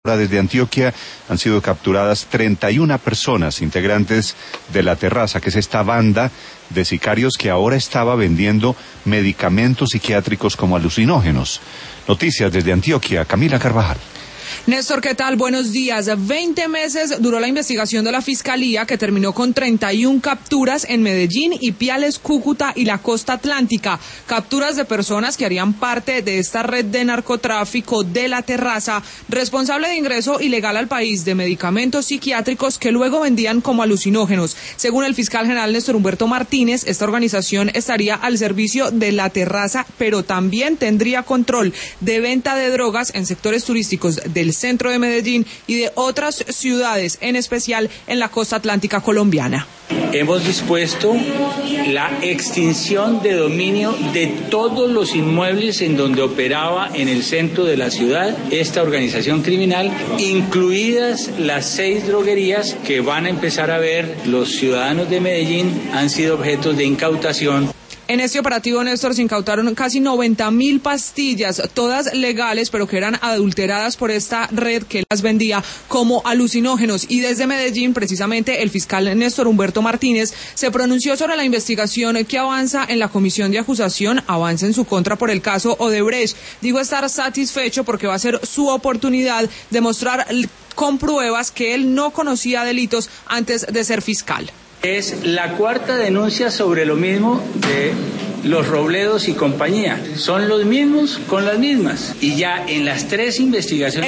Desde Antioquia han sido capturadas 31 personas integrantes de La Terraza, que es esta banda de sicarios que ahora estaba vendiendo medicamentos psiquiátricos como alucinógenos. Noticias desde Antioquia, Camila Carvajal. Néstor, ¿qué tal? Buenos días. 20 meses duró la investigación de la Fiscalía, que terminó con 31 capturas en Medellín, Ipiales, Cúcuta y la costa atlántica. Capturas de personas que harían parte de esta red de narcotráfico de La Terraza, responsable de ingreso ilegal al país de medicamentos psiquiátricos que luego vendían como alucinógenos. Según el fiscal general Néstor Humberto Martínez, esta organización estaría al servicio de La Terraza, pero también tendría control de venta de drogas en sectores turísticos del centro de Medellín y de otras ciudades, en especial en la costa atlántica colombiana. Hemos dispuesto la extinción de dominio de todos los inmuebles en donde operaba en el centro de la ciudad esta organización criminal, incluidas las 6 droguerías que van a empezar a ver los ciudadanos de Medellín han sido objetos de incautación. En este operativo, Néstor, se incautaron casi 90.000 pastillas, todas legales, pero que eran adulteradas por esta red que las vendía como alucinógenos. Y desde Medellín, precisamente, el fiscal Néstor Humberto Martínez se pronunció sobre la investigación que avanza en la comisión de acusación, avanza en su contra por el caso Odebrecht. Digo estar satisfecho porque va a ser su oportunidad de mostrar con pruebas que él no conocía delitos antes de ser fiscal. Es la 4ª denuncia sobre lo mismo de los Robledos y compañía. Son los mismos con las mismas. Y ya en las 3 investigaciones